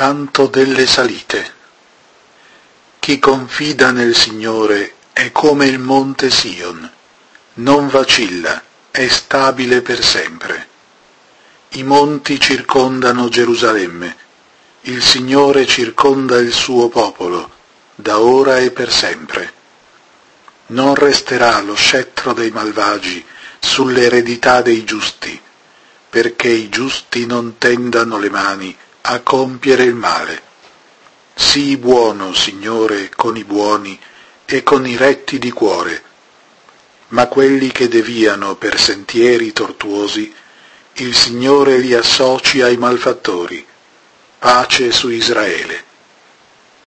Canto delle salite. Chi confida nel Signore è come il monte Sion, non vacilla, è stabile per sempre. I monti circondano Gerusalemme, il Signore circonda il suo popolo, da ora e per sempre. Non resterà lo scettro dei malvagi sull'eredità dei giusti, perché i giusti non tendano le mani a compiere il male. Sii buono, Signore, con i buoni e con i retti di cuore, ma quelli che deviano per sentieri tortuosi, il Signore li associ ai malfattori. Pace su Israele.